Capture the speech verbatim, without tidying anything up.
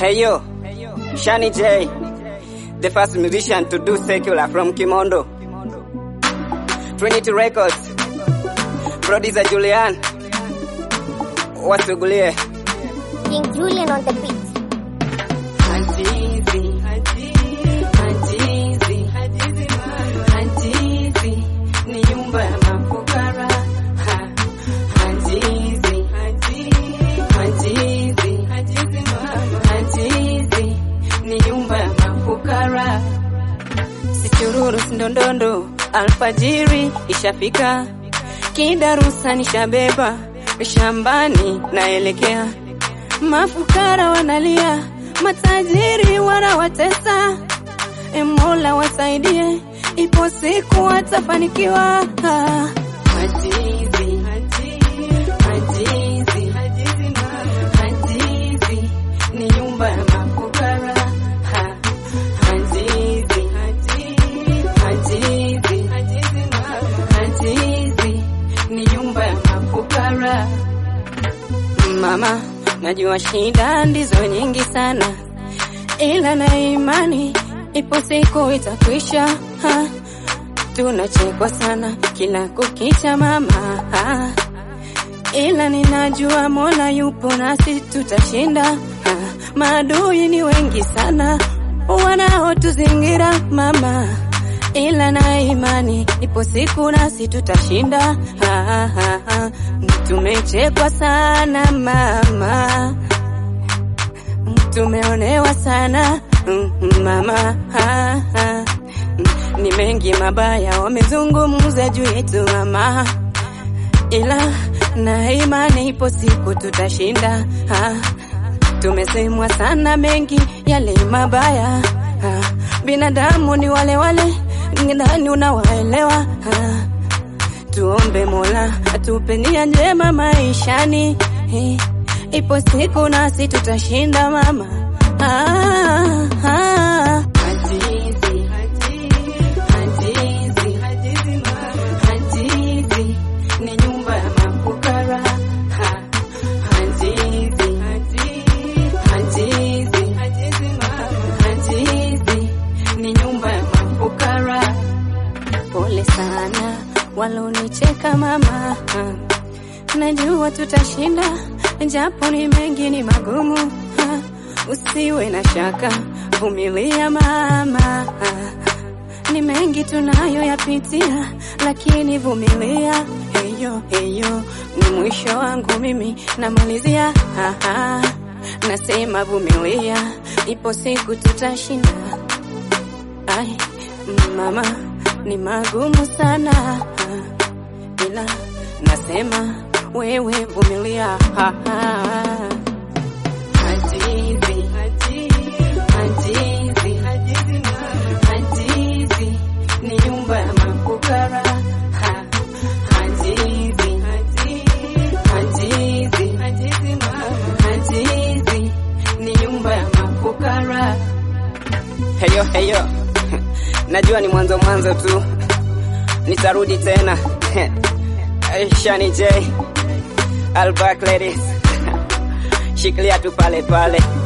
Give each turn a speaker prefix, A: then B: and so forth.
A: Hey yo, Shani J, the first musician to do secular from Kimondo. Trinity Records, producer Julian, wasugulie
B: King Julian on the beat.
C: Hajizi, hajizi, hajizi, hajizi, hajizi, ni nyumba ya mafukara. Ha, hajizi, hajizi, hajizi, hajizi, hajizi, ni nyumba ya mafukara. Sichururu sindondondo, alfajiri ishafika, kidarusa nishabeba, shambani naelekea. Mafukara wanalia, matajiri wanawatesa, e Mola wasaidie, ipo siku watafanikiwa. Hajizi, hajizi, hajizi, hajizi, hajizi, ni nyumba ya mafukara. Ha, hajizi, hajizi, hajizi, hajizi, hajizi, ni nyumba ya mafukara. Mama, najua shida ndizo nyingi sana, ila na imani ipo siku itakwisha. Ha, tunachekwa sana kila kukicha mama, ha, ila ninajua Mola yupo nasi tutashinda. Ha, maadui ni wengi sana wanaotuzingira mama, ila na imani ipo siku nasi tutashinda. Ha, ha, ha. Tumechekwa sana mama, tumeonewa sana mama, ha, ha. Ni mengi mabaya wamezungumza juu yetu mama, ila na imani ipo siku tutashinda. Ha, tumesemwa sana mengi yale mabaya, ha. Binadamu ni wale wale, ndani unawaelewa. Ha, tuombe Mola atupe nia njema maishani, ipo siku nasi tutashinda mama. Ah, ah. Hajizi, hajizi, hajizi, hajizi, hajizi, ni nyumba ya mafukara. Ha, hajizi, hajizi, hajizi, hajizi, hajizi, ni nyumba ya mafukara. Pole sana walonicheka mama, najua tutashinda, japo ni mengi ni magumu. Ha, usiwe na shaka, vumilia mama, ni mengi tunayo yapitia, lakini vumilia. Heyo heyo ni mwisho wangu mimi namalizia. Ha, ha, nasema vumilia, ipo siku tutashinda. Ai mama, ni magumu sana, ila nasema wewe vumilia. Ha, ha. Hajizi, hajizi, hajizi, hajizi, hajizi, ni nyumba ya mafukara. Ha, hajizi, hajizi, hajizi, hajizi, hajizi, ni nyumba ya mafukara.
A: Heyo heyo, najua ni mwanzo mwanzo tu, nitarudi tena. Shani J, I'll back ladies, shikilia tu pale pale.